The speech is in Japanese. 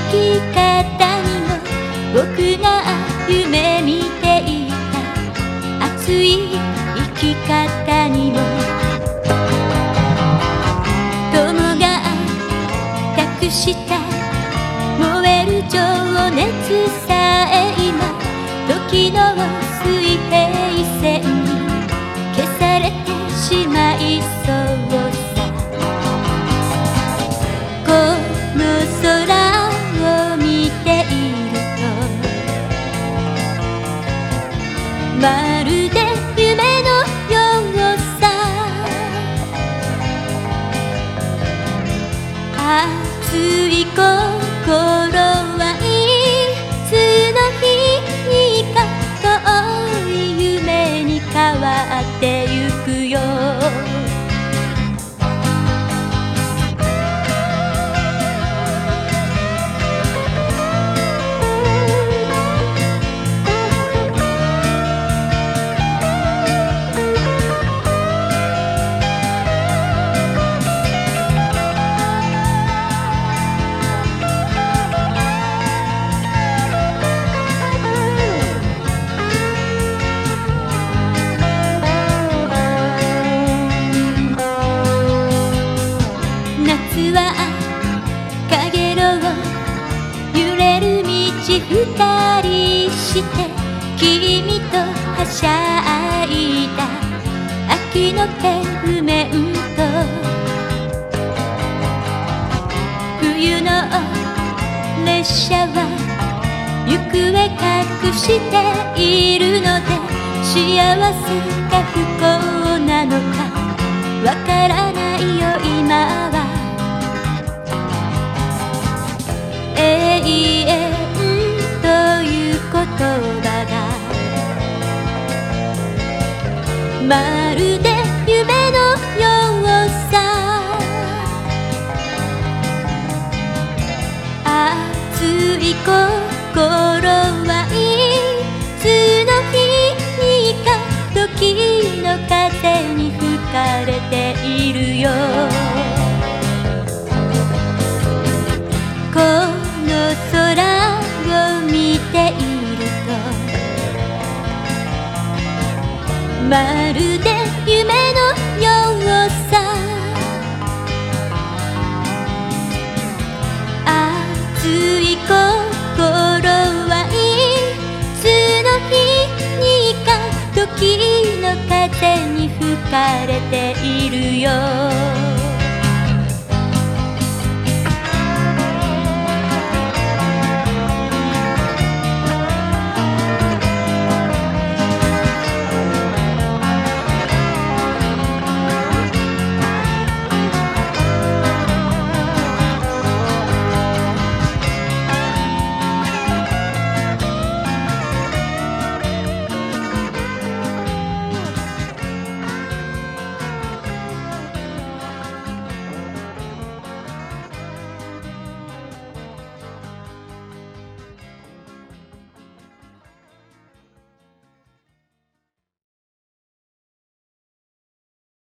き方にも僕が夢見ていた熱い生き方にも友が託した燃える情熱さえ今時の水平線に消されてしまいそうさ。この空を見ているとまるで夢のようさ。熱い心はいつの日にか遠い夢に変わってゆくよ。夏はかげろう揺れる道二人して君とはしゃいだ秋の平面と冬の列車は行方隠しているので幸せか不幸なのかわからないよ今は。永遠という言葉がまるで夢のようさ。熱い心はいつの日にか時の風に吹かれているよ。この空を見ているとまるで夢のようさ。熱い心はいつの日にか時の風に吹かれているよ。